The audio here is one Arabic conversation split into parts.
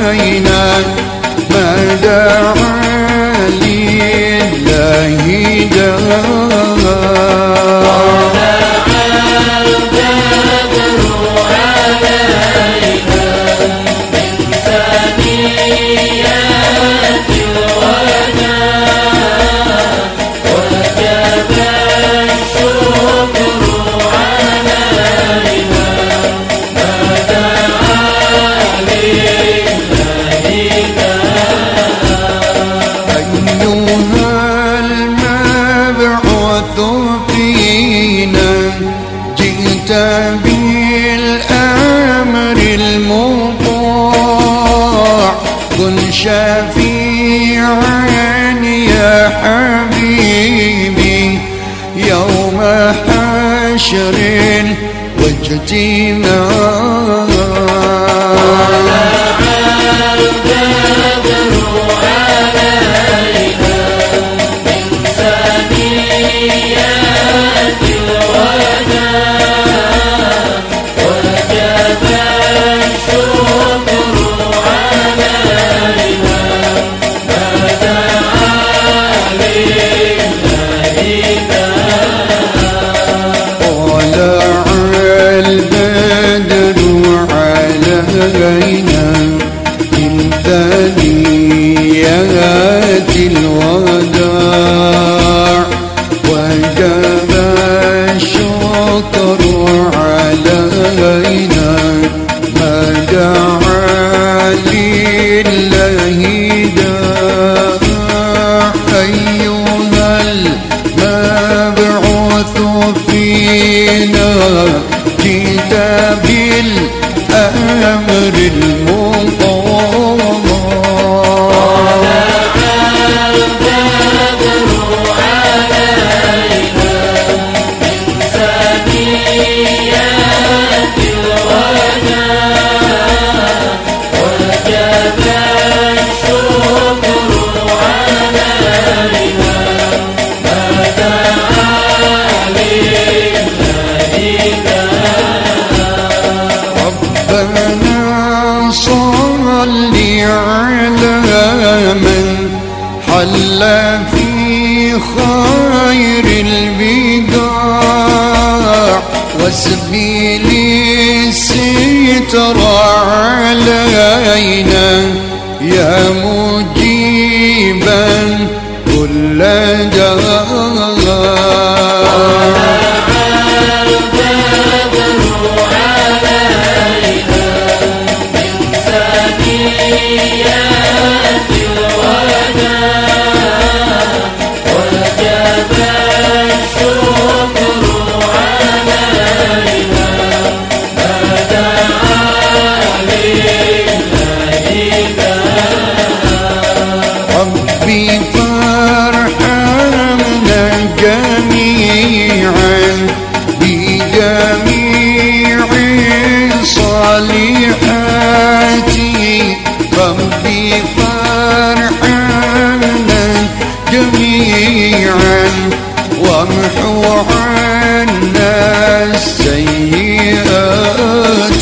علينا ما دعا لله بالأمر المطاع كن شفيعا يا حبيبي يوم حشر واجتماع. علينا من ثنيات الوداع وجب الشكر علينا ما دعا لله داع. أيها المبعوث فينا جئت بالأمر المطاع البدر علينا من ثنيات الوداع وجب الشكر علينا ما دعا لله ربنا صل على من حل في خير البقاع واسبل الستر علينا يا مجيبا كل داع. ربي فارحمنا جميعا بجميع الصالحات. ربي فارحمنا جميعا وامحو عنا السيئات.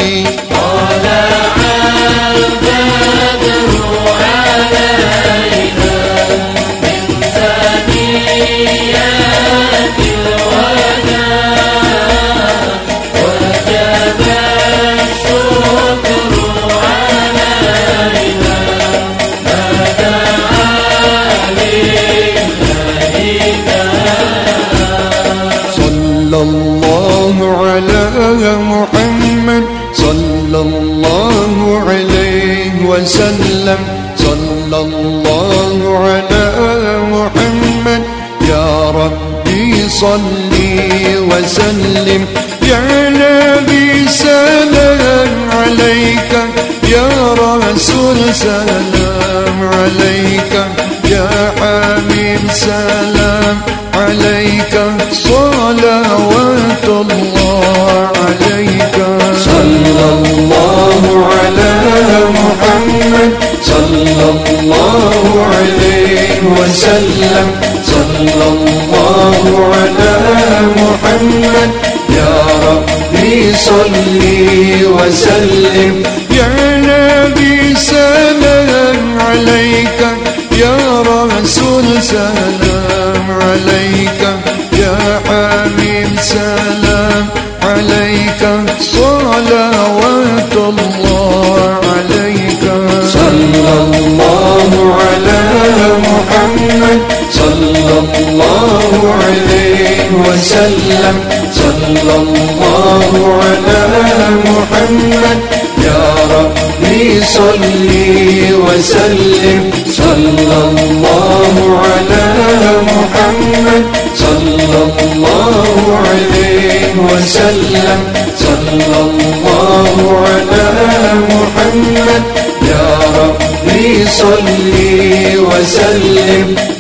صلى الله على محمد صلى الله عليه وسلم. صلى الله على محمد يا ربي صلي وسلم. يا نبي سلام عليك يا رسول سلام عليك يا حبيب سلام عليك صلوات الله عليك. صلى الله على محمد صلى الله عليه وسلم. صلى الله على محمد يا ربي صلي وسلم. يا نبي وسلم. صلى الله على محمد يا ربي صلي وسلم. صلى الله على محمد صلى الله عليه وسلم. صلى الله على محمد يا ربي صلي وسلم.